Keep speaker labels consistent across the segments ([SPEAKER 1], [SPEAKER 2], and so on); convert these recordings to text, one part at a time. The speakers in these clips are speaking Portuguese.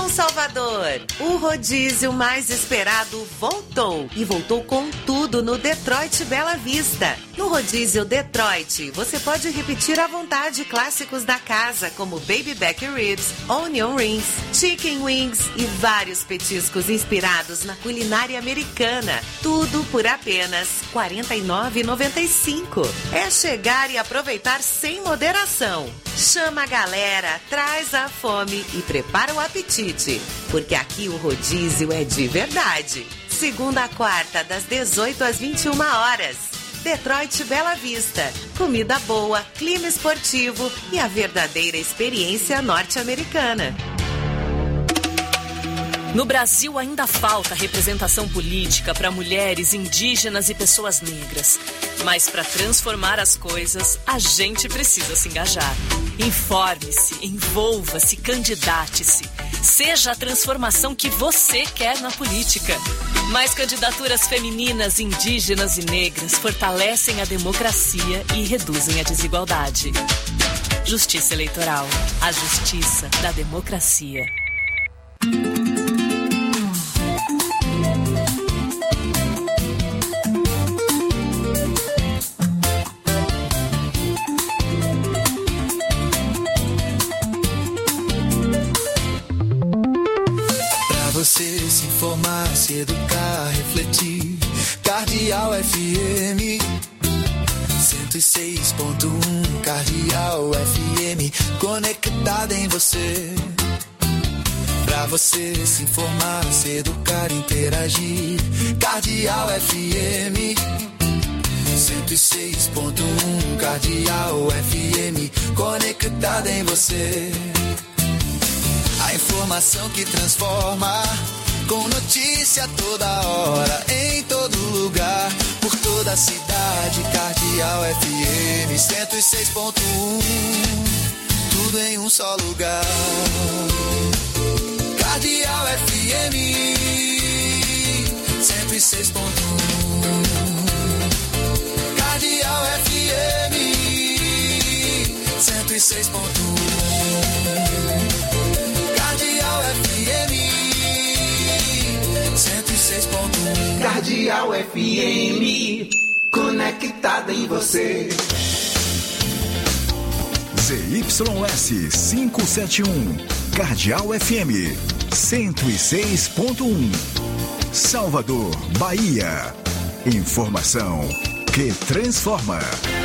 [SPEAKER 1] Atenção, Salvador! O rodízio mais esperado voltou e voltou com tudo no Detroit Bela Vista. No rodízio Detroit, você pode repetir à vontade clássicos da casa, como Baby Back Ribs, Onion Rings, Chicken Wings e vários petiscos inspirados na culinária americana. Tudo por apenas R$ 49,95. É chegar e aproveitar sem moderação. Chama a galera, traz a fome e prepara o apetite, porque aqui o rodízio é de verdade. Segunda a quarta, das 18 às 21 horas. Detroit Bela Vista. Comida boa, clima esportivo e a verdadeira experiência norte-americana.
[SPEAKER 2] No Brasil ainda falta representação política para mulheres, indígenas e pessoas negras. Mas para transformar as coisas, a gente precisa se engajar. Informe-se, envolva-se, candidate-se. Seja a transformação que você quer na política. Mais candidaturas femininas, indígenas e negras fortalecem a democracia e reduzem a desigualdade. Justiça Eleitoral. A justiça da democracia.
[SPEAKER 3] Você se informar, se educar, refletir. Cardeal FM 106.1. Cardeal FM conectada em você. Pra você se informar, se educar, interagir. Cardeal FM 106.1. Cardeal FM conectada em você. A informação que transforma, com notícia toda hora, em todo lugar, por toda a cidade. Cardeal FM 106.1, tudo em um só lugar. Cardeal FM 106.1. Cardeal FM 106.1. Cardeal FM 106.1.
[SPEAKER 4] Cardeal FM, conectada em você.
[SPEAKER 5] ZYS 571, Cardeal FM 106.1. Salvador, Bahia. Informação que transforma.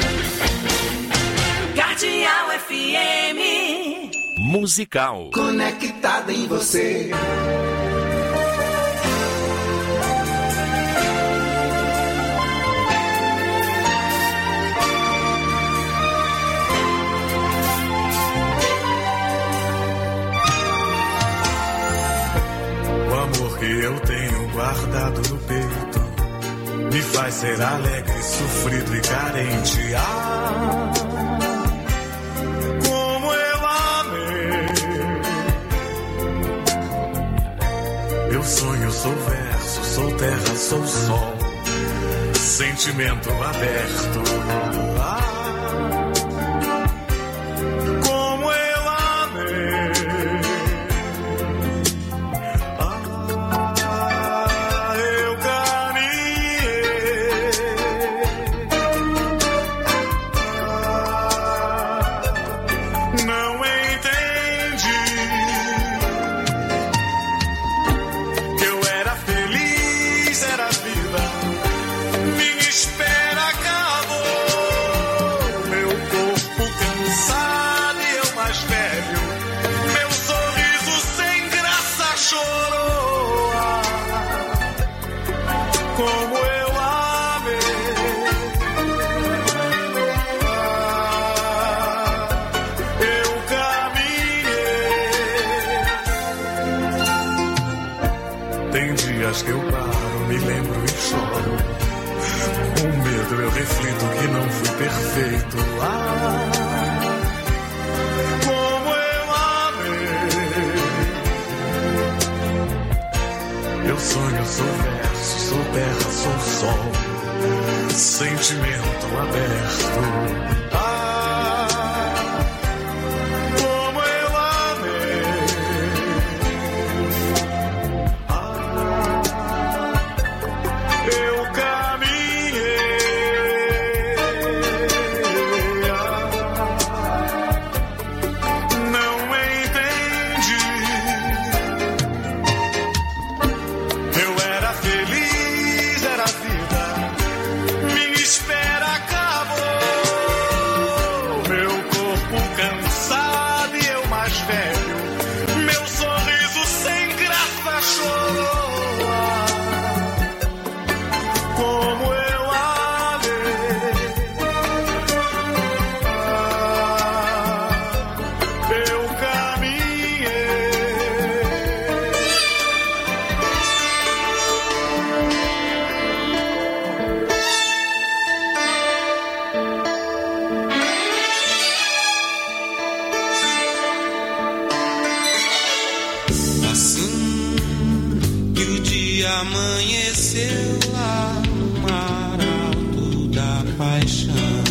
[SPEAKER 1] Cardeal FM
[SPEAKER 5] musical.
[SPEAKER 4] Conectada em você.
[SPEAKER 6] O amor que eu tenho guardado no peito me faz ser alegre, sofrido e carente. Eu sonho, sou verso, sou terra, sou sol, sentimento aberto. Como eu amei. Eu caminhei. Não entendi. Que eu paro, me lembro e choro. Com medo eu reflito que não fui perfeito. Como eu amei. Eu sonho, sou verso, sou terra, sou sol, sentimento aberto. Como eu amei.
[SPEAKER 7] amanheceu lá no mar alto da paixão.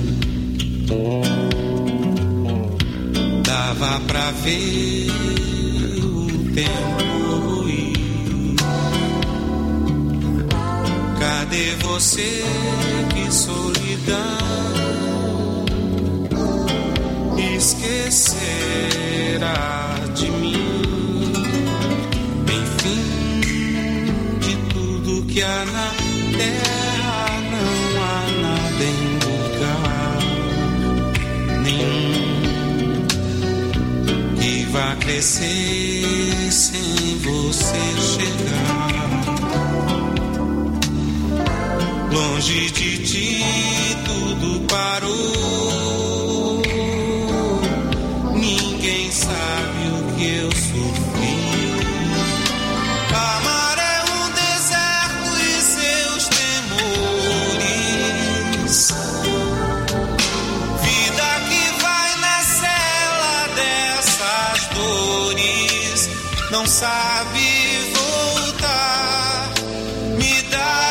[SPEAKER 7] Dava pra ver o tempo ir. Cadê você, que solidão esquecerá de mim? Enfim, de tudo que há na terra, não há nada em lugar nenhum que vá crescer sem você chegar. Longe de ti tudo parou. Ninguém sabe o que eu sofri. Amar é um deserto e seus temores. Vida que vai na cela dessas dores. Não sabe voltar. Me dá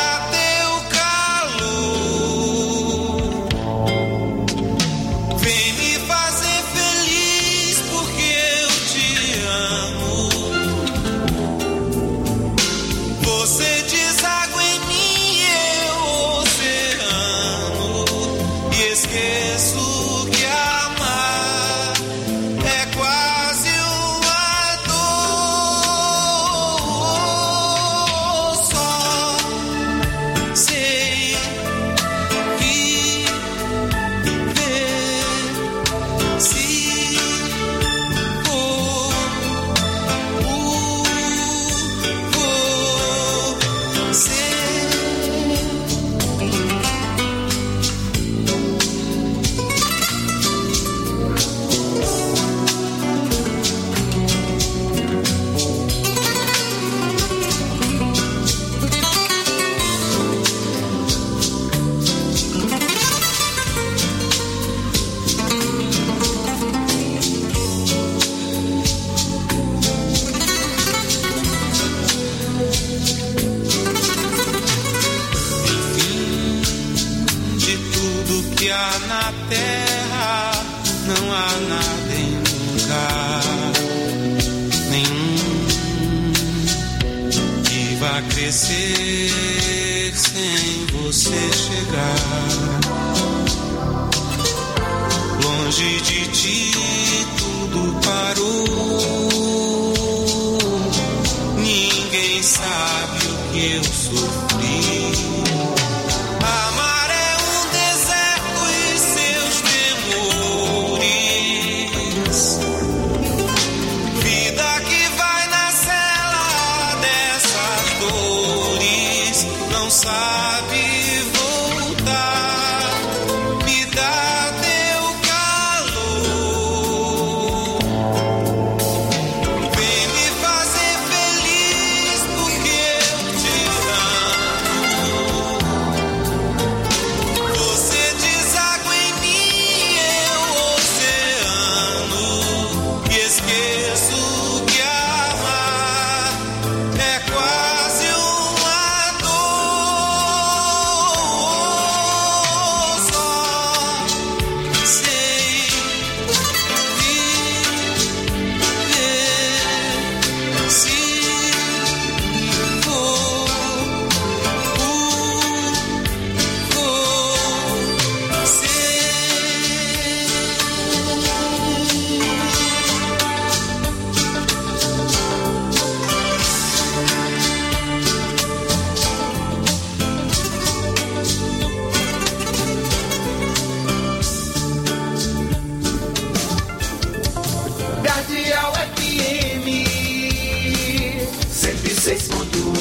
[SPEAKER 7] crescer sem você chegar. Longe de ti tudo parou. Ninguém sabe o que eu sofri. Amar é um deserto e seus temores. Vida que vai na cela dessas dores. Não sabe voltar. Me dá teu calor. Vem me fazer feliz porque eu te amo. Você deságua em mim, eu oceano. E esqueço que amar é quase uma dor. Só sei viver se for você.
[SPEAKER 4] Cardeal FM 106.1.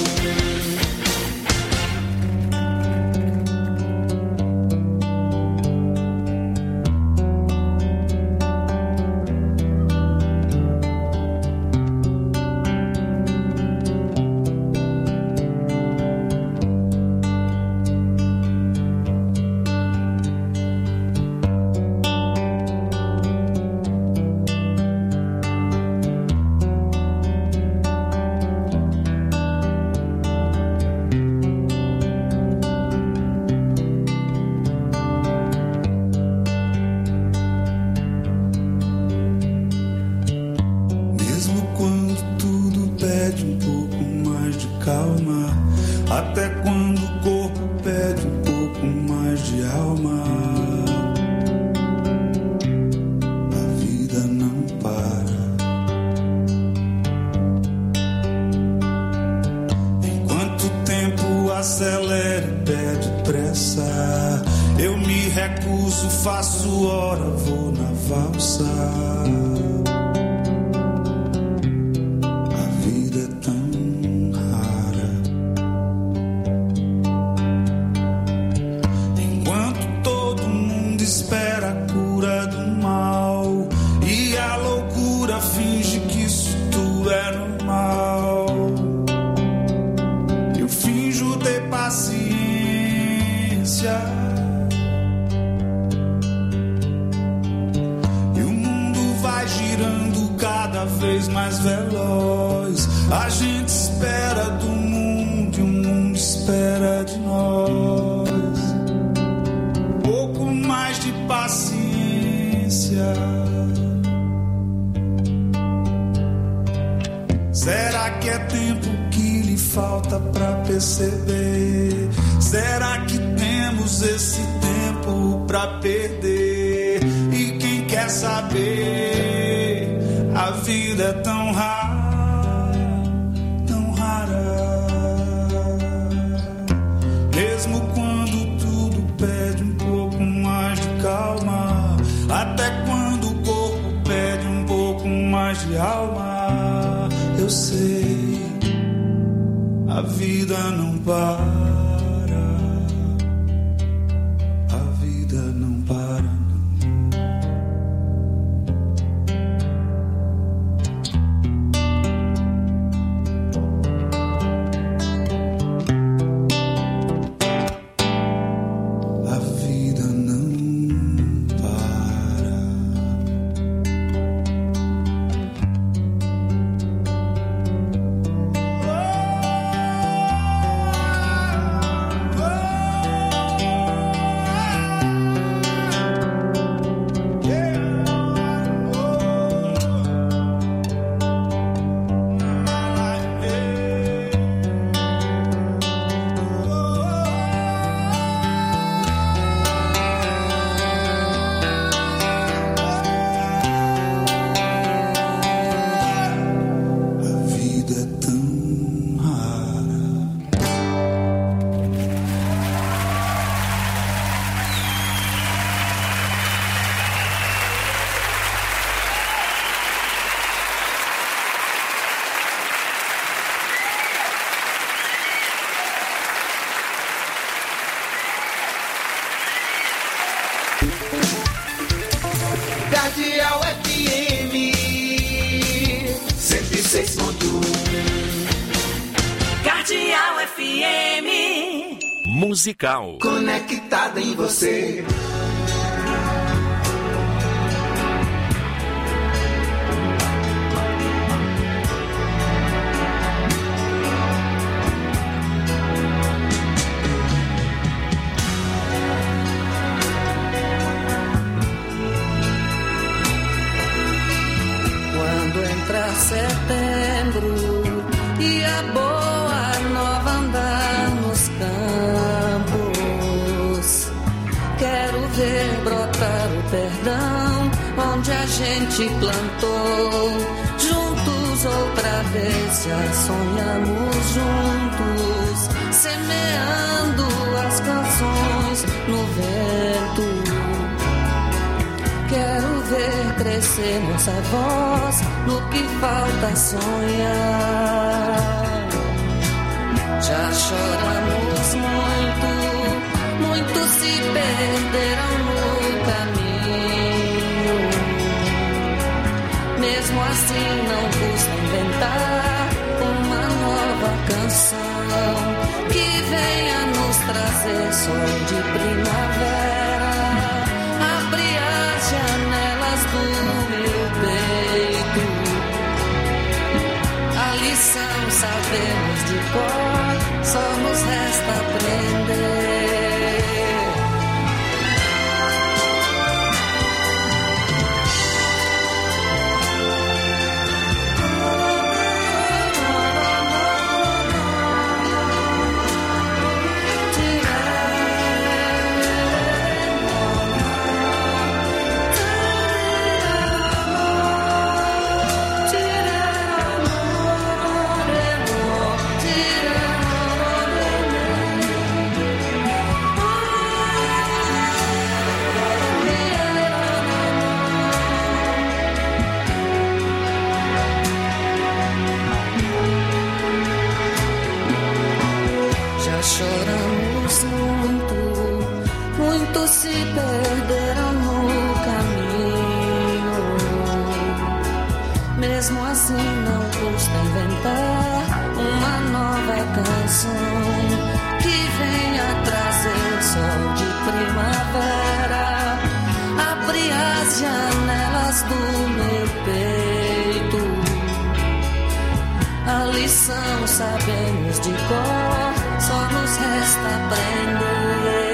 [SPEAKER 6] acelera e pede pressa. Eu me recuso, faço hora, vou na valsa. A vida é tão rara. Enquanto todo mundo espera a cura do mal e a loucura finge que isso tudo é normal, eu finjo ter paciência. Girando cada vez mais veloz. A gente espera do mundo e o mundo espera de nós. Pouco mais de paciência. Será que é tempo que lhe falta pra perceber? Será que temos esse tempo pra perder? E quem quer saber? A vida é tão rara, tão rara. Mesmo quando tudo pede um pouco mais de calma, até quando o corpo pede um pouco mais de alma, eu sei, a vida não para. A vida não para.
[SPEAKER 4] Cardeal FM 106.1.
[SPEAKER 1] Cardeal FM
[SPEAKER 5] Musical.
[SPEAKER 4] Conectada em você.
[SPEAKER 8] Setembro e a boa nova andar nos campos. Quero ver brotar o perdão onde a gente plantou. Juntos outra vez já sonhamos juntos, semeando as canções no vento. Quero ver crescer nossa voz no que falta sonhar. Já choramos muito, muitos se perderam no caminho. Mesmo assim não custa inventar uma nova canção que venha nos trazer sol de primavera. Abre as janelas do meu peito. A lição sabemos de cor, só nos resta aprender. mesmo assim não custa inventar uma nova canção que venha trazer sol de primavera. Abre as janelas do meu peito. A lição sabemos de cor, só nos resta aprender.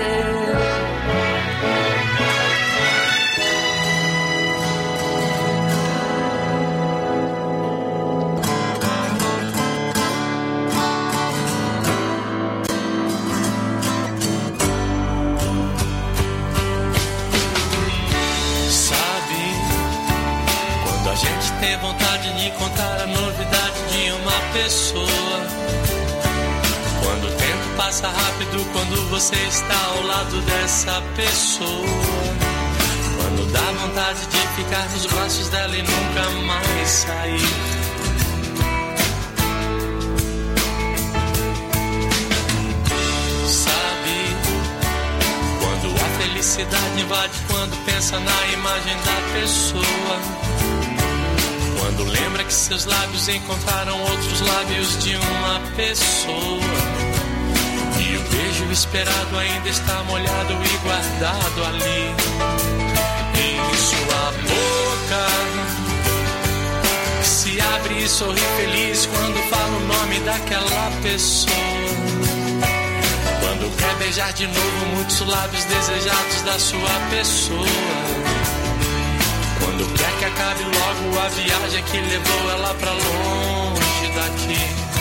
[SPEAKER 7] Tem vontade de encontrar a novidade de uma pessoa. Quando o tempo passa rápido, quando você está ao lado dessa pessoa. Quando dá vontade de ficar nos braços dela e nunca mais sair. Sabe, quando a felicidade invade, quando pensa na imagem da pessoa. Quando lembra que seus lábios encontraram outros lábios de uma pessoa. E o beijo esperado ainda está molhado e guardado ali em sua boca. Se abre e sorri feliz quando fala o nome daquela pessoa. Quando quer beijar de novo muitos lábios desejados da sua pessoa. Quando quer que acabe logo a viagem que levou ela pra longe daqui.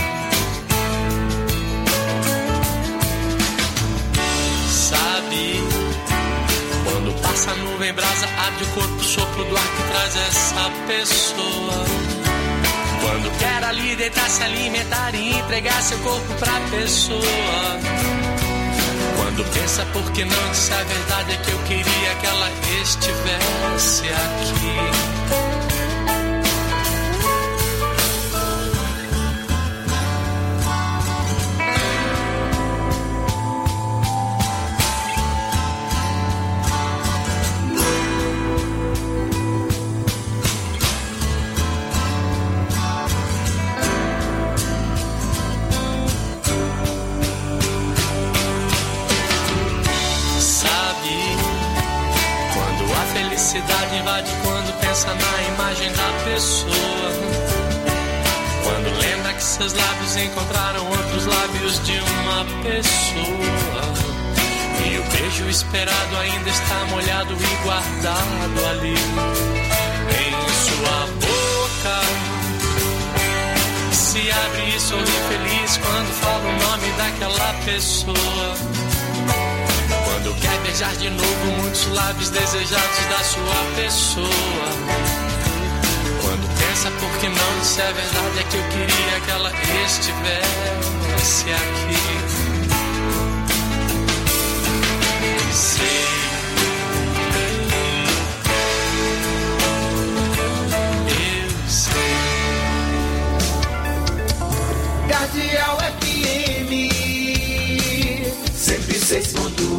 [SPEAKER 7] Sabe, quando passa a nuvem brasa, arde o corpo, sopro do ar que traz essa pessoa. Quando quer ali deitar, se alimentar e entregar seu corpo pra pessoa. Quando pensa por que não disse a verdade, é que eu queria que ela estivesse aqui. Felicidade invade quando pensa na imagem da pessoa. Quando lembra que seus lábios encontraram outros lábios de uma pessoa. E o beijo esperado ainda está molhado e guardado ali em sua boca. Se abre e sorri feliz quando fala o nome daquela pessoa. Quando quer beijar de novo muitos lábios desejados da sua pessoa. Quando pensa por que não disse a verdade, é que eu queria que ela estivesse aqui. Sei. Eu sei.
[SPEAKER 4] Cardeal FM 106.1.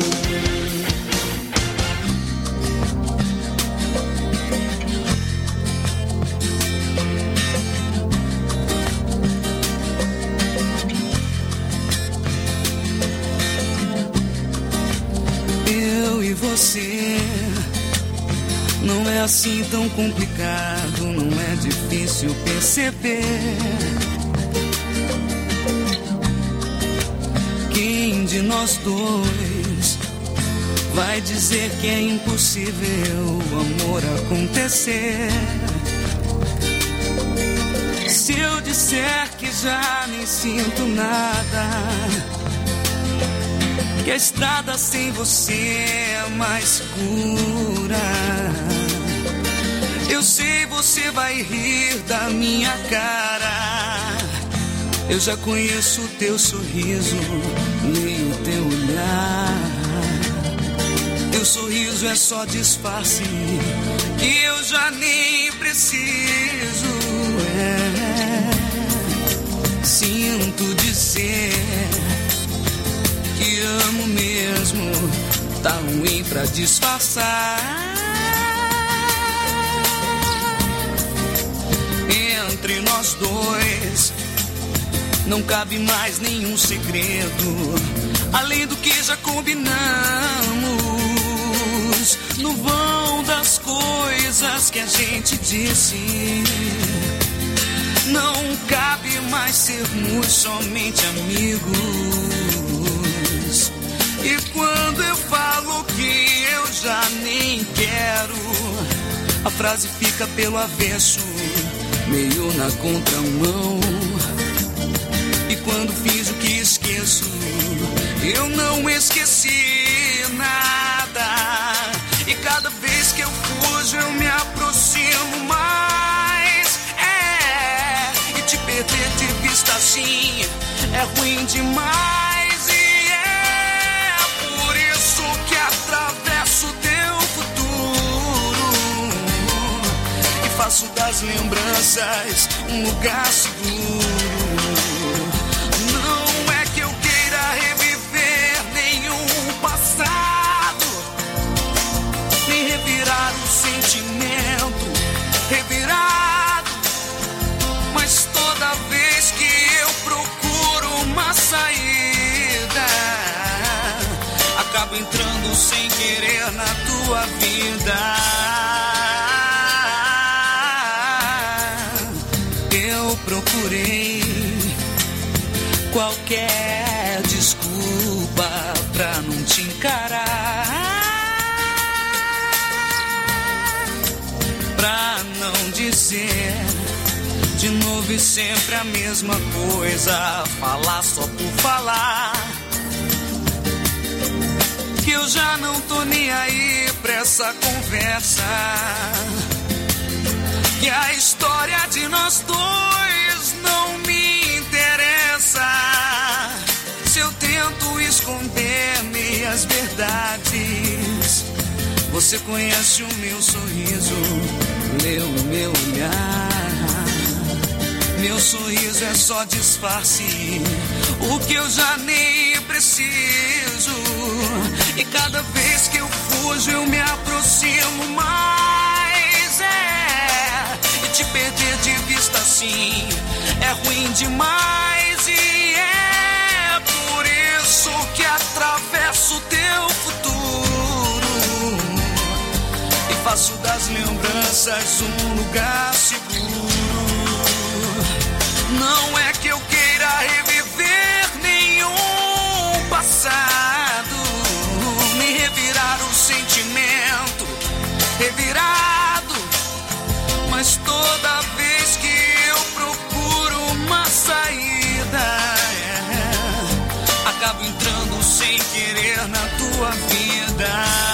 [SPEAKER 8] Você não é assim tão complicado, não é difícil perceber. Quem de nós dois vai dizer que é impossível o amor acontecer? Se eu disser que já nem sinto nada, que a estrada sem você é mais escura, eu sei você vai rir da minha cara. Eu já conheço o teu sorriso e o teu olhar. Teu sorriso é só disfarce que eu já nem preciso. Sinto dizer que amo mesmo, tá ruim pra disfarçar. entre nós dois. Não cabe mais nenhum segredo, além do que já combinamos. No vão das coisas que a gente disse, não cabe mais sermos somente amigos. E quando eu falo que eu já nem quero, a frase fica pelo avesso, meio na contramão. E quando fiz o que esqueço, eu não esqueci nada. E cada vez que eu fujo, eu me aproximo mais. E te perder de vista assim é ruim demais. E é por isso que atravesso teu futuro e faço das lembranças um lugar seguro. Não é que eu queira reviver nenhum passado, nem revirar o sentimento revirado, mas toda vez que eu procuro uma saída, acabo entrando sem querer na tua vida. Eu procurei qualquer desculpa pra não te encarar, pra não dizer de novo e sempre a mesma coisa, falar só por falar, que eu já não tô nem aí pra essa conversa, que a história de nós dois não me interessa. Se eu tento esconder minhas verdades, você conhece o meu sorriso, lê o meu olhar. Meu sorriso é só disfarce, o que eu já nem preciso. E cada vez que eu fujo, eu me aproximo mais. E te perder de vista assim é ruim demais. E é por isso que atravesso teu futuro e faço das lembranças um lugar seguro. Não é que eu queira reviver nenhum passado, nem revirar o sentimento revirado, mas toda vez que eu procuro uma saída, acabo entrando sem querer na tua vida.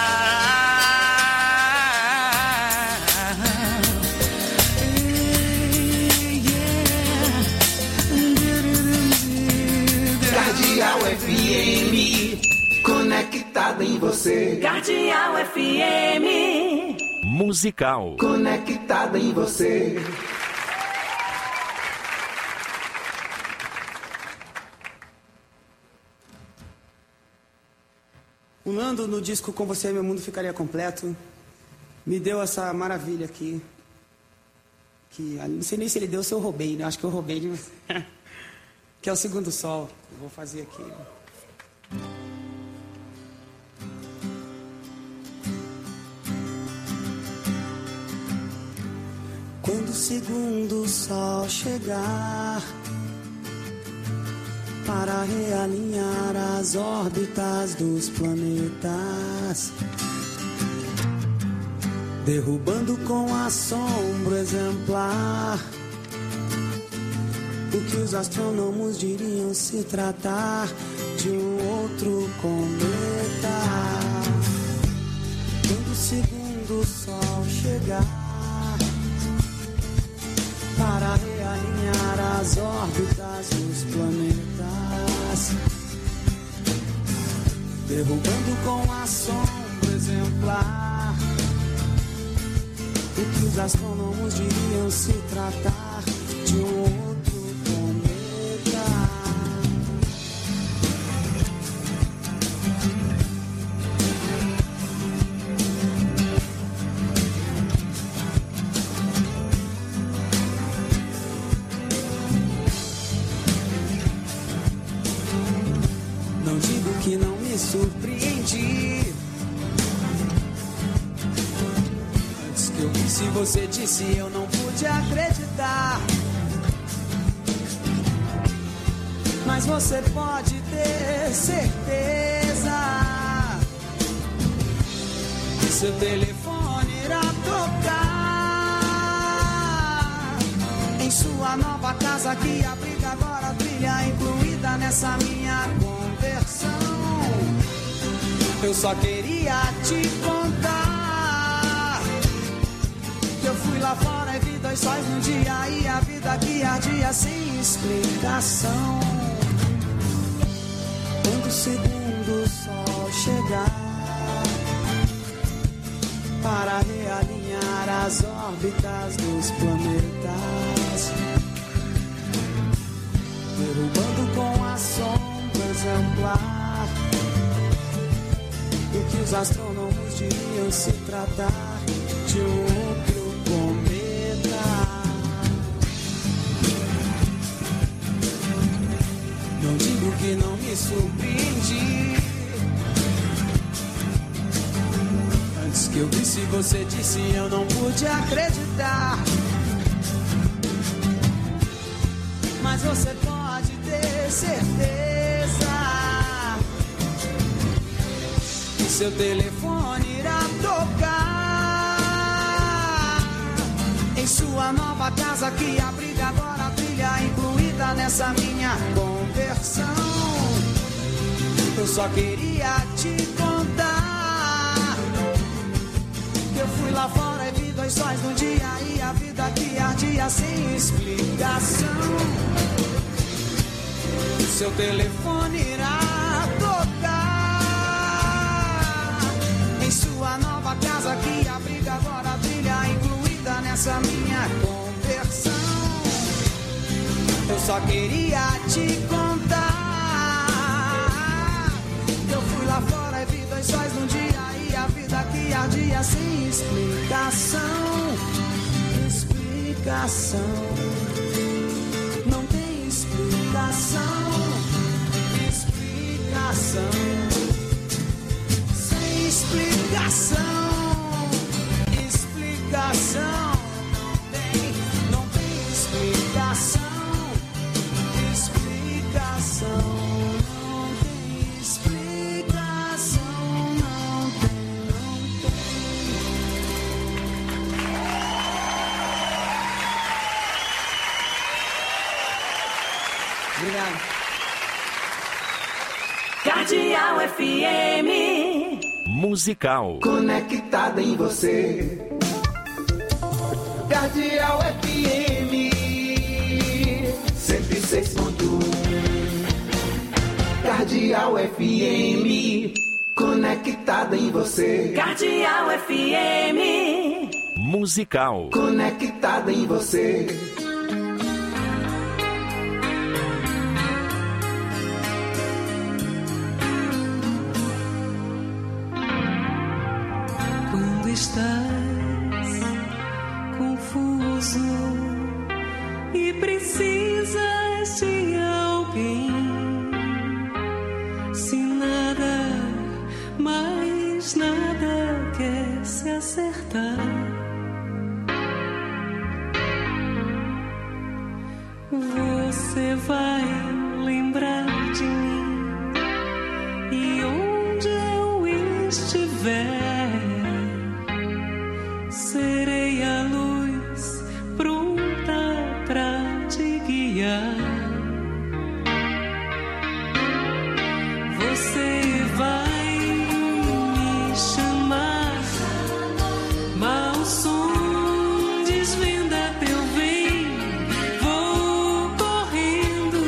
[SPEAKER 4] Cardeal FM, conectado em você.
[SPEAKER 1] Cardeal FM.
[SPEAKER 5] Musical.
[SPEAKER 4] Conectado em você.
[SPEAKER 9] O Nando, no disco Com Você Meu Mundo Ficaria Completo, me deu essa maravilha aqui. Que não sei nem se ele deu ou se eu roubei, né? Acho que eu roubei de você. Que é o Segundo Sol. Eu vou fazer aqui. Quando o segundo sol chegar para realinhar as órbitas dos planetas, derrubando com assombro exemplar o que os astrônomos diriam se tratar de um outro cometa. Quando o segundo sol chegar para realinhar as órbitas dos planetas, derrubando com assombro exemplar o que os astrônomos diriam se tratar de um outro cometa. surpreendi. Antes que eu visse você disse eu não pude acreditar. Mas você pode ter certeza que seu telefone irá tocar em sua nova casa que abriga agora a trilha incluída nessa minha conversão. Eu só queria te contar que eu fui lá fora e vi 2 sóis no dia e a vida que ardia sem explicação. Quando o segundo sol chegar para realinhar as órbitas dos planetas, derrubando com as sombras amplar o que os astrônomos diriam se tratar de outro cometa. Não digo que não me surpreendi. Antes que eu visse você disse eu não pude acreditar. Mas você pode ter certeza que seu telefone irá tocar em sua nova casa que abriga agora a trilha incluída nessa minha conversão. Eu só queria te contar que eu fui lá fora e vi 2 sóis no dia e a vida que ardia sem explicação. O seu telefone irá tocar em sua nova casa que abriga agora a trilha incluída nessa minha conversão. Eu só queria te contar que eu fui lá fora e vi 2 sóis no dia e a vida que ardia sem explicação. Explicação. Não tem explicação. Explicação. Sem explicação. Explicação. Não tem explicação. Explicação. Não tem explicação. Não tem. Obrigado.
[SPEAKER 1] Cardeal FM.
[SPEAKER 5] Musical.
[SPEAKER 4] Conectada em você. Cardeal FM 106.1. Cardeal FM. Conectada em você.
[SPEAKER 1] Cardeal FM.
[SPEAKER 5] Musical.
[SPEAKER 4] Conectada em você.
[SPEAKER 8] Quando estás confuso e precisas de alguém, se nada, mais nada quer se acertar, você vai lembrar de mim e onde eu estiver, serei a luz pronta pra te guiar. Você vai me chamar, mau som desvenda teu bem, vou correndo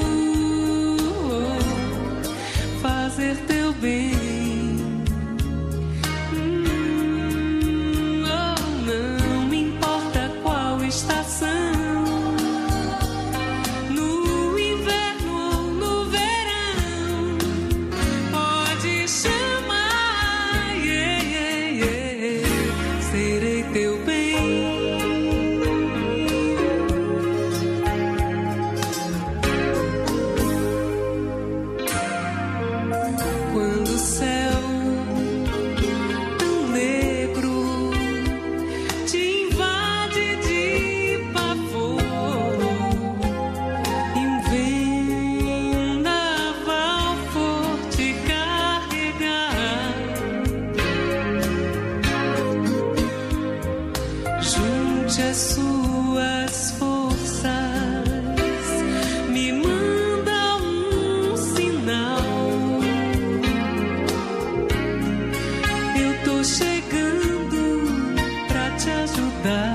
[SPEAKER 8] fazer teu bem. Oh, não. junte as suas forças, me manda um sinal. Eu tô chegando pra te ajudar.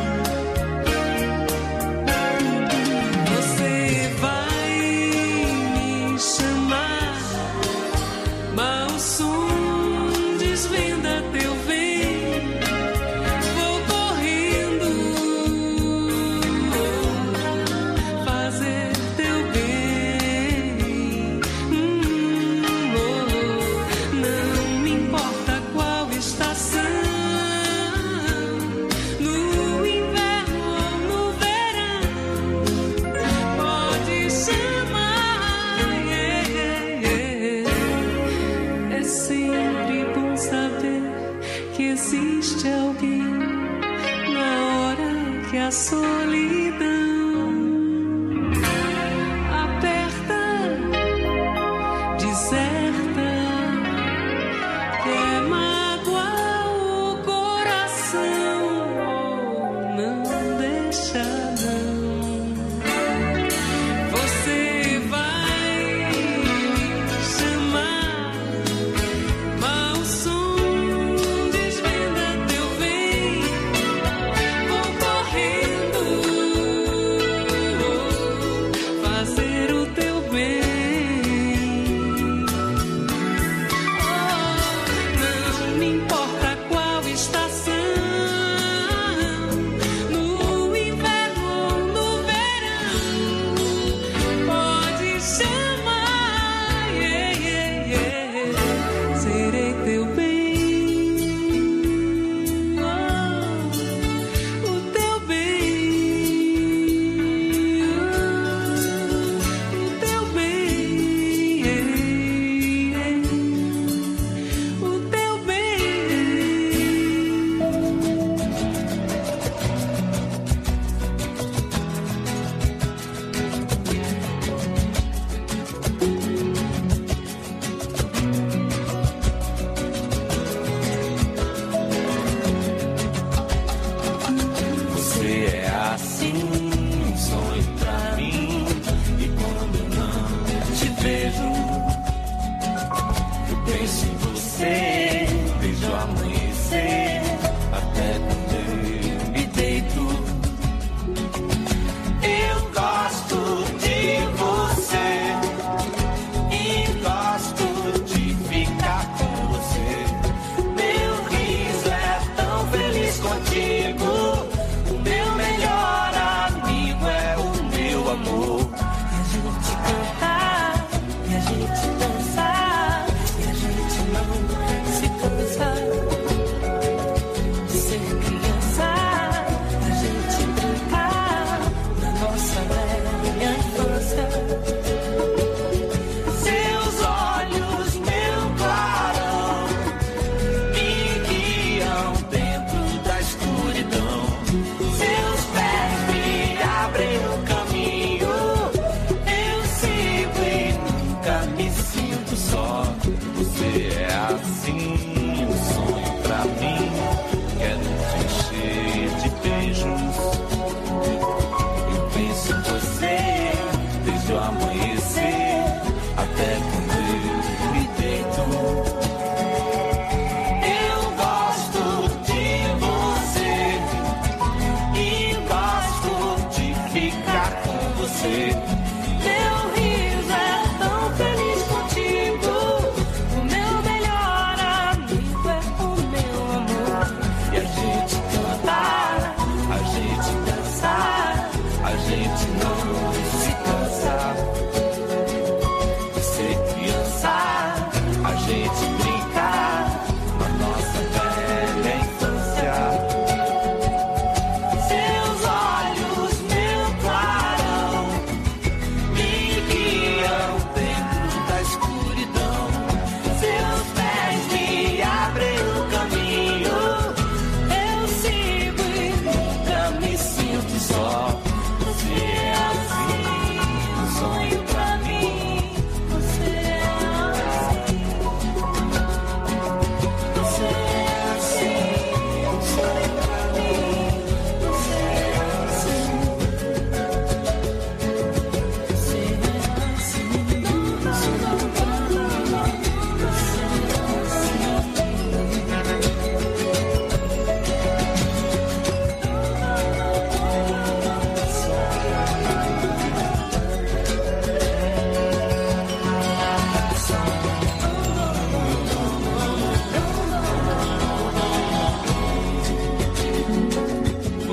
[SPEAKER 8] Você vai me chamar, mas o som desvenda teu bem. Vou correndo fazer teu bem. Não me importa qual estação, no inverno ou no verão, pode chamar. É sempre bom saber que existe alguém na hora que a solidão aperta, deserta, quer magoar o coração. Não deixa não. Você vai me chamar, mas o som desvenda teu bem. Vou correndo fazer o teu bem. Não me importa qual estação, no inverno ou no verão, pode chamar. Serei teu bem, o teu bem, o teu bem, o teu bem.
[SPEAKER 7] Você é assim, um sonho pra mim. E quando eu não te vejo, eu penso em você desde o amanhecer até quando eu me deito. Eu gosto de você e gosto de ficar com você. Meu riso é tão feliz contigo. O meu melhor amigo é o meu amor.
[SPEAKER 8] E a gente cantar, e a gente dançar, e a gente não se cansar de ser criança. A gente brincar na nossa velha infância.
[SPEAKER 7] Seus olhos, meu clarão, me guiam dentro da escuridão. Seus pés me abrem o caminho. Eu sigo e nunca me sinto só. Você é assim, um sonho pra mim. Quero te encher de beijos. Eu penso em você desde o amanhecer até quando eu me deito. Eu gosto de você e gosto de ficar com você.
[SPEAKER 8] Meu riso é tão feliz contigo. O meu melhor amigo é o meu amor.
[SPEAKER 7] E a gente cantar, a gente dançar, a gente não se cansa de ser criança. A gente brincar na nossa velha infância. Seus olhos, meu clarão,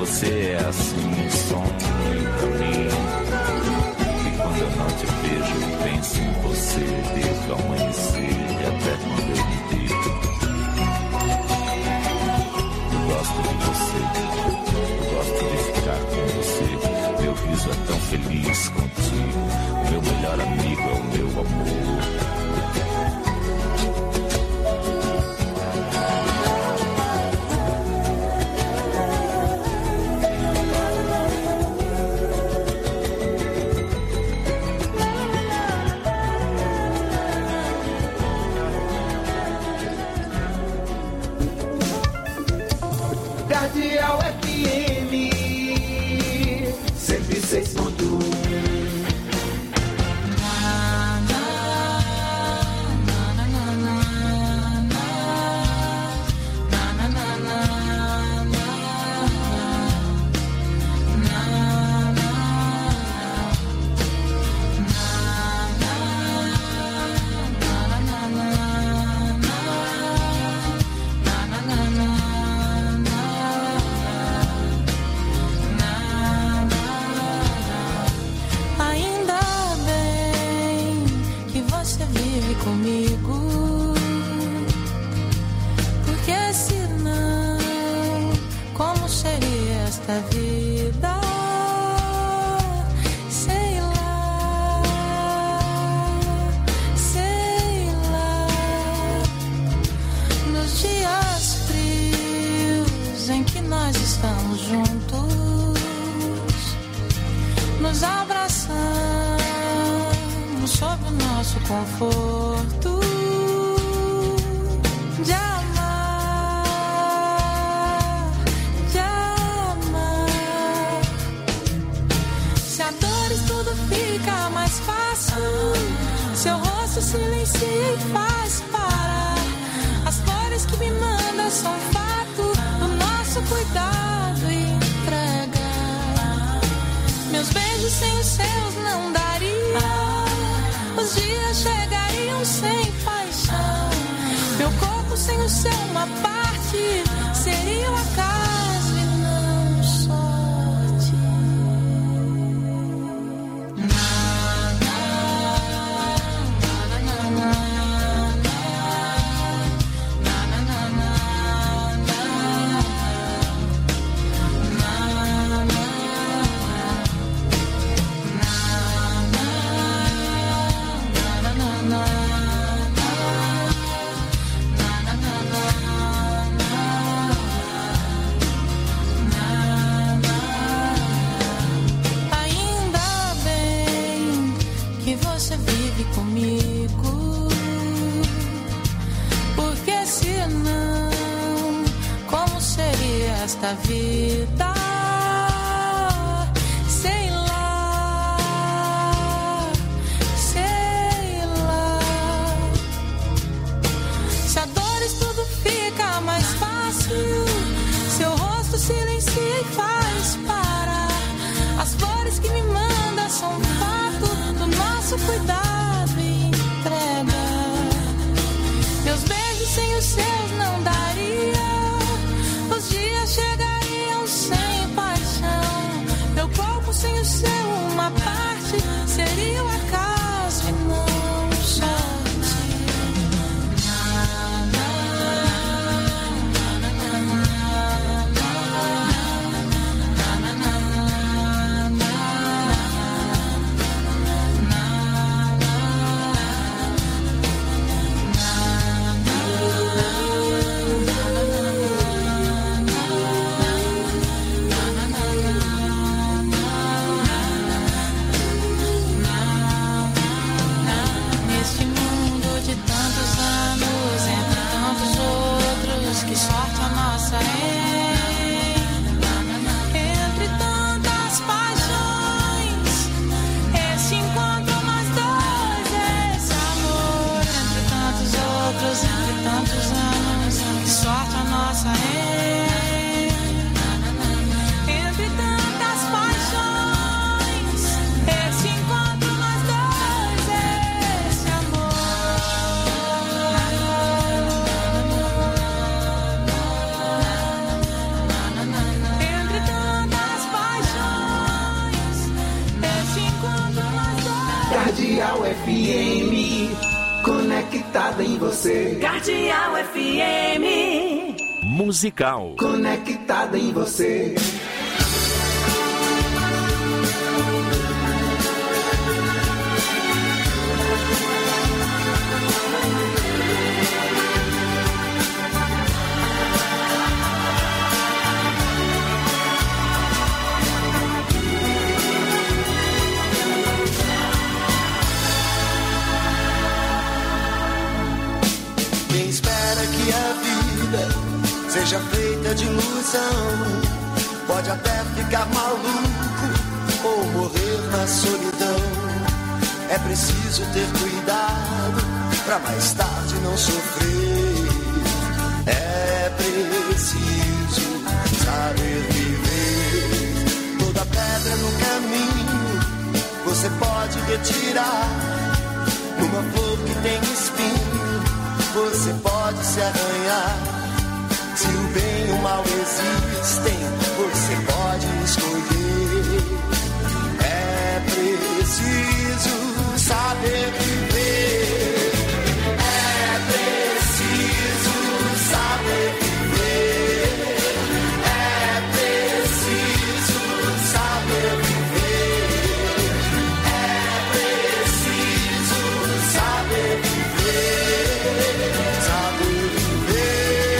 [SPEAKER 10] você é assim um sonho pra mim. E quando eu não te vejo, eu penso em você desde o amanhecer e até quando eu me deito. Eu gosto de você, eu gosto de ficar com você. Meu riso é tão feliz contigo, o meu melhor amigo é o meu amor.
[SPEAKER 4] Cardeal FM 106.1.
[SPEAKER 11] Comigo, porque senão, como seria esta vida? Sei lá, nos dias frios em que nós estamos juntos, nos abraçamos sob o nosso conforto de amar, de amar. Se a dores tudo fica mais fácil, seu rosto silencia e faz parar. As flores que me manda são fato do nosso cuidado e entrega. Meus beijos sem os seus não daria. Os dias chegariam sem paixão. Meu corpo sem o seu uma parte seria um acaso e não sorte. Comigo, porque senão, como seria esta vida? Sei lá, se a dores tudo fica mais fácil, seu rosto silencia e faz parar. As flores que me manda são fato do nosso cuidado. Meus beijos sem os seus não daria. Os dias chegariam sem paixão. Meu corpo sem o seu uma parte seria um acaso e não sorte.
[SPEAKER 4] Cardeal FM, conectada em você.
[SPEAKER 1] Cardeal FM.
[SPEAKER 5] Musical.
[SPEAKER 4] Conectada em você.
[SPEAKER 3] Seja feita de ilusão, pode até ficar maluco ou morrer na solidão. É preciso ter cuidado pra mais tarde não sofrer. É preciso saber viver. Toda pedra no caminho você pode retirar. Numa flor que tem espinho você pode se arranhar. Se o bem e o mal existem, você pode escolher. É preciso saber viver. É preciso saber viver. É preciso saber viver. É preciso saber viver. Saber viver.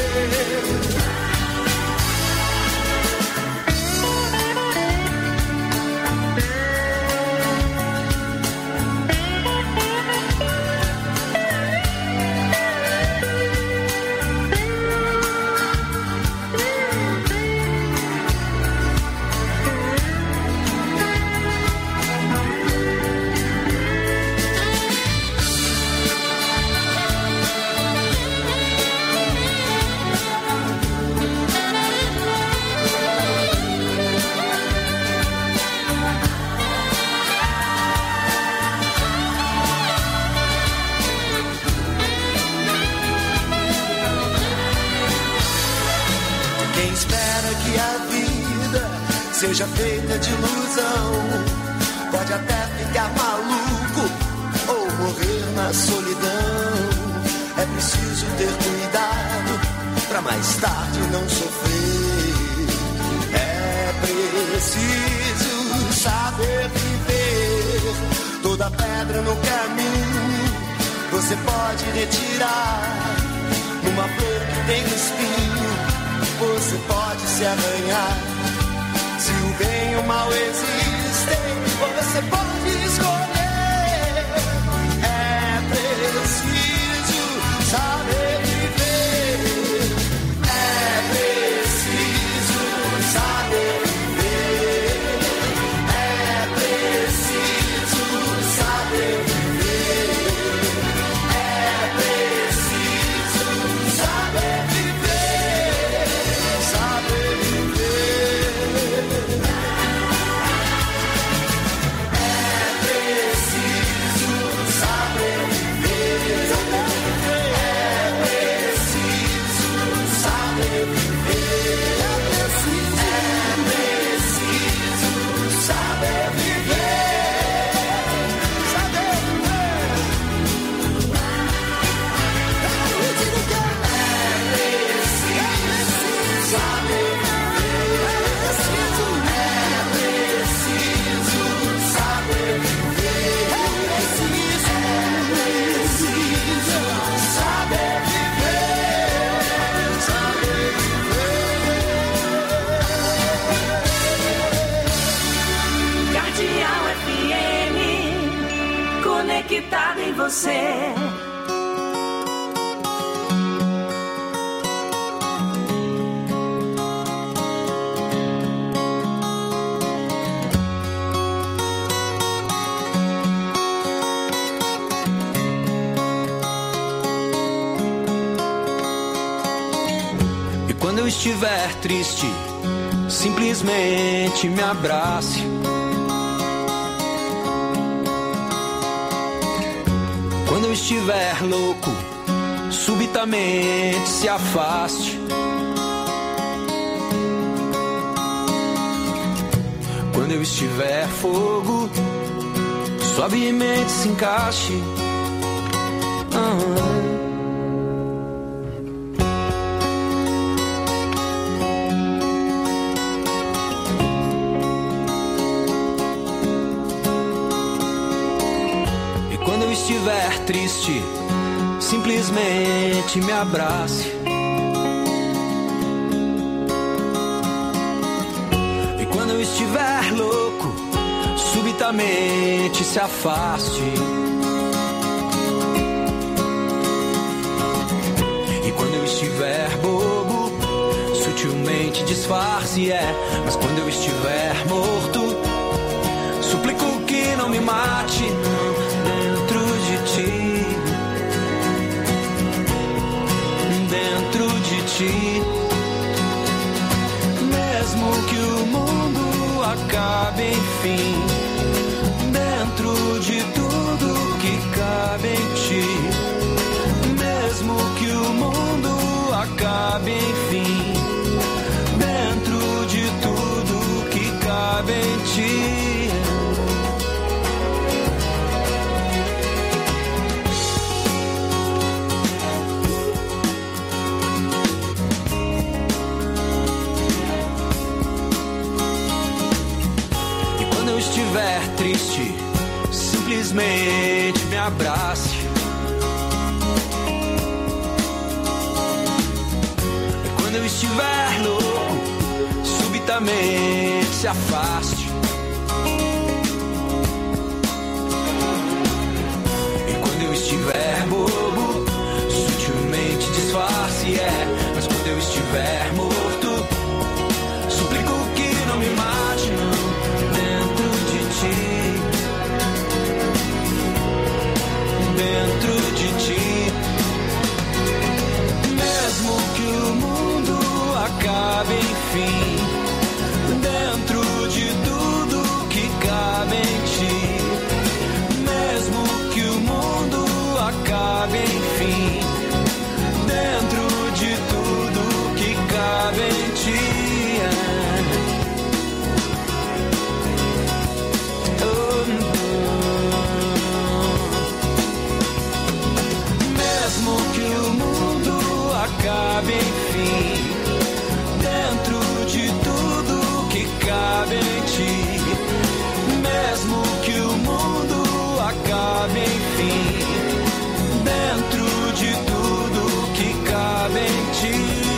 [SPEAKER 3] Seja feita de ilusão, pode até ficar maluco ou morrer na solidão. É preciso ter cuidado pra mais tarde não sofrer. É preciso saber viver. Toda pedra no caminho você pode retirar. Numa flor que tem espinho você pode se arranhar. Se o bem e o mal existem, você pode escolher. É preciso saber viver. É preciso saber viver. É preciso saber viver. É preciso saber viver. Saber viver.
[SPEAKER 1] Conectada em você.
[SPEAKER 8] E quando eu estiver triste, simplesmente me abrace. Quando eu estiver louco, subitamente se afaste. Quando eu estiver fogo, suavemente se encaixe. E quando eu estiver triste, simplesmente me abrace. E quando eu estiver louco, subitamente se afaste. E quando eu estiver bobo, sutilmente disfarce, mas quando eu estiver morto, suplico que não me mate, não, dentro de ti. Dentro de ti. Mesmo que o mundo acabe, enfim, dentro de tudo que cabe em ti. Mesmo que o mundo acabe, enfim, dentro de tudo que cabe em ti. Estiver triste, simplesmente me abrace. E quando eu estiver louco, subitamente se afaste. E quando eu estiver bobo, sutilmente disfarce, mas quando eu estiver morto, suplico que não me mate, não. Dentro de ti. Mesmo que o mundo acabe, enfim, dentro de tudo que cabe em ti. Mesmo que o mundo acabe, enfim, dentro de tudo que cabe em ti. Cabe, enfim, dentro de tudo que cabe em ti. Mesmo que o mundo acabe, enfim, dentro de tudo que cabe em ti.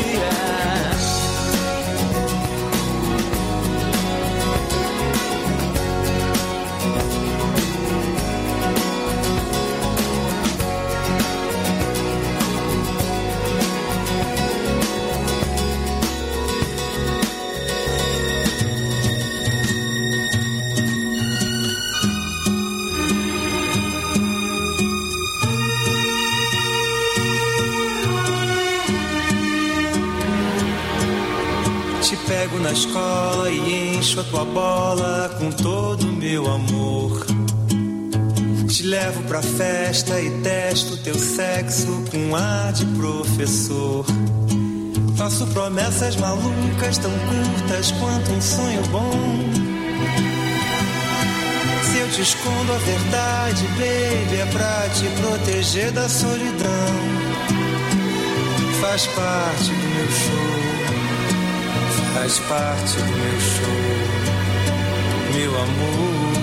[SPEAKER 8] Pego na escola e encho a tua bola com todo o meu amor. Te levo pra festa e testo teu sexo com ar de professor. Faço promessas malucas tão curtas quanto um sonho bom. Se eu te escondo a verdade, baby, é pra te proteger da solidão. Faz parte do meu show. Faz parte do meu show, meu amor.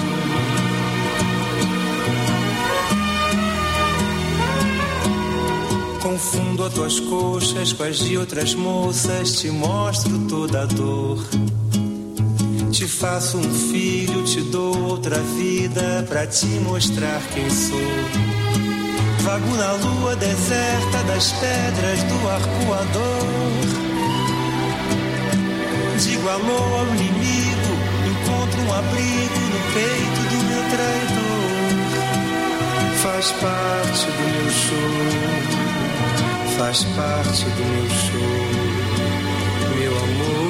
[SPEAKER 8] Confundo as tuas coxas com as de outras moças, te mostro toda a dor. Te faço um filho, te dou outra vida pra te mostrar quem sou. Vago na lua deserta das pedras do arcoador. Digo alô ao inimigo, encontro um abrigo no peito do meu traidor. Faz parte do meu show, faz parte do meu show, meu amor.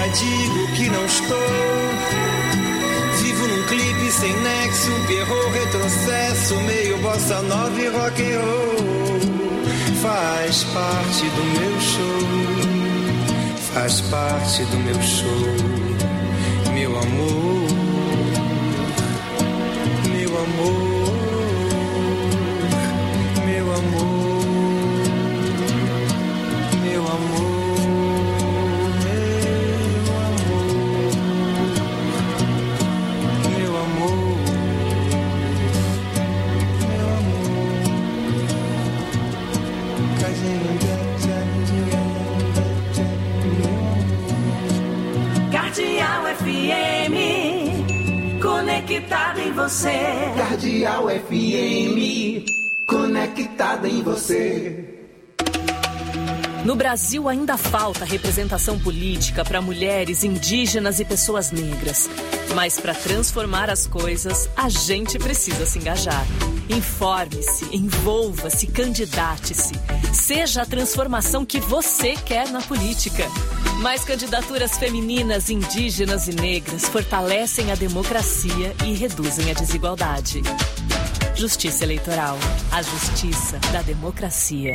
[SPEAKER 12] digo que não estou. Vivo num clipe sem nexo, um pierrot retrocesso, meio bossa nova e rock and roll. Faz parte do meu show, faz parte do meu show, meu amor, meu amor, meu amor.
[SPEAKER 13] Cardeal FM, conectada em você.
[SPEAKER 4] Cardeal FM, conectada em você.
[SPEAKER 2] No Brasil ainda falta representação política para mulheres, indígenas e pessoas negras. Mas para transformar as coisas, a gente precisa se engajar. Informe-se, envolva-se, candidate-se. Seja a transformação que você quer na política. Mais candidaturas femininas, indígenas e negras fortalecem a democracia e reduzem a desigualdade. Justiça Eleitoral. A justiça da democracia.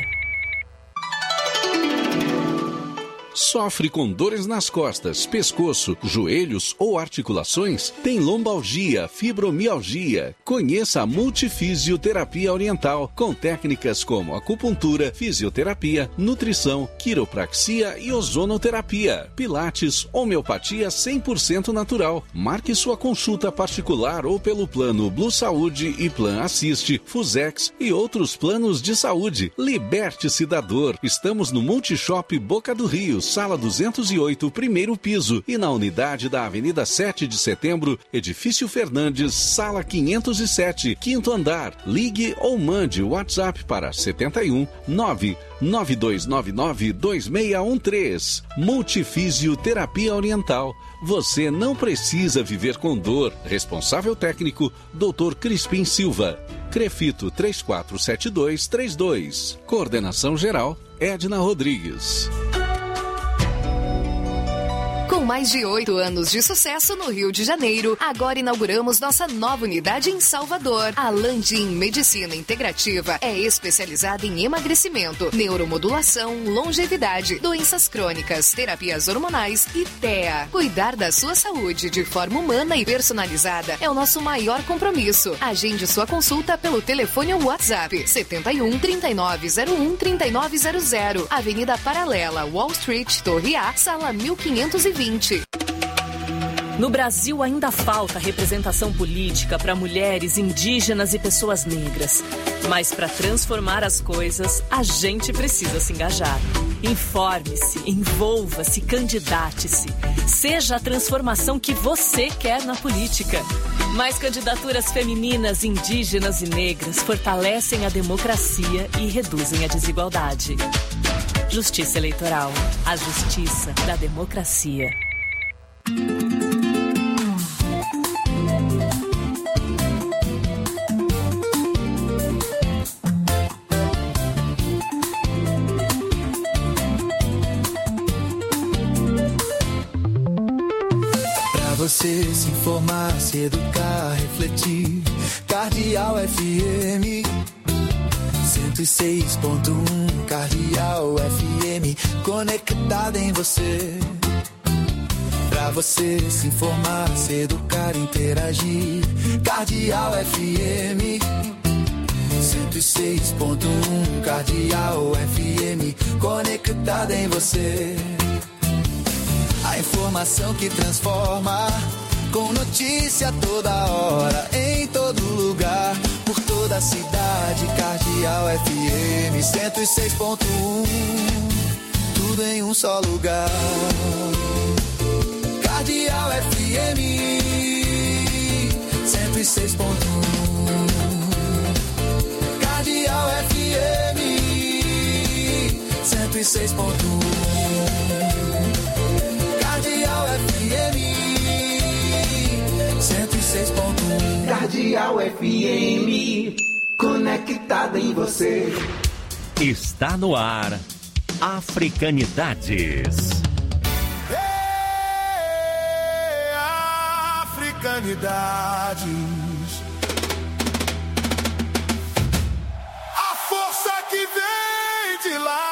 [SPEAKER 14] Sofre com dores nas costas, pescoço, joelhos ou articulações? Tem lombalgia, fibromialgia? Conheça a Multifisioterapia Oriental, com técnicas como acupuntura, fisioterapia, nutrição, quiropraxia e ozonoterapia, pilates, homeopatia 100% natural. Marque sua consulta particular ou pelo plano Blue Saúde e Plan Assiste, Fusex e outros planos de saúde. Liberte-se da dor. Estamos no Multishop Boca do Rio, Sala 208, primeiro piso, e na unidade da Avenida 7 de Setembro, Edifício Fernandes, Sala 507, quinto andar. Ligue ou mande o WhatsApp para 71 99299 2613. Multifisioterapia Oriental. Você não precisa viver com dor. Responsável técnico, Dr. Crispim Silva. Crefito 347232. Coordenação geral, Edna Rodrigues.
[SPEAKER 15] Com mais de 8 anos de sucesso no Rio de Janeiro, agora inauguramos nossa nova unidade em Salvador. A Landim Medicina Integrativa é especializada em emagrecimento, neuromodulação, longevidade, doenças crônicas, terapias hormonais e TEA. Cuidar da sua saúde de forma humana e personalizada é o nosso maior compromisso. Agende sua consulta pelo telefone ou WhatsApp 71 3901 3900, Avenida Paralela, Wall Street, Torre A, Sala 1520.
[SPEAKER 2] No Brasil ainda falta representação política para mulheres, indígenas e pessoas negras. Mas para transformar as coisas, a gente precisa se engajar. Informe-se, envolva-se, candidate-se. Seja a transformação que você quer na política. Mais candidaturas femininas, indígenas e negras fortalecem a democracia e reduzem a desigualdade. Justiça Eleitoral. A justiça da democracia.
[SPEAKER 3] Pra você se informar, se educar, refletir. Cardeal FM 106.1. Cardeal FM, conectada em você. Pra você se informar, se educar, interagir. Cardeal FM 106.1. Cardeal FM, conectada em você. A informação que transforma, com notícia toda hora, em todo lugar, por toda a cidade. Cardeal FM 106.1, tudo em um só lugar. Cardeal FM 106.1. Cardeal FM 106.1. Cardeal FM 106.1.
[SPEAKER 4] Cardeal FM, conectada em você.
[SPEAKER 5] Está no ar, Africanidades.
[SPEAKER 16] americanidades. A força que vem de lá.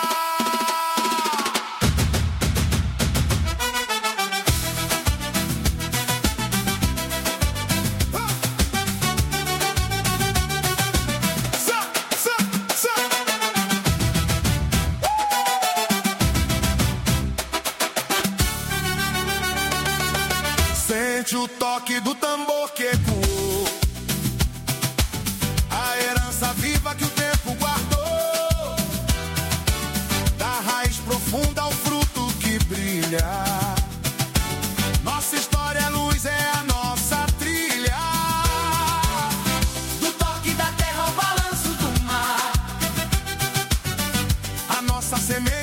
[SPEAKER 16] Sente o toque do tambor que ecoou, a herança viva que o tempo guardou, da raiz profunda ao fruto que brilha. Nossa história é luz, é a nossa trilha. Do toque da terra ao balanço do mar, a nossa semente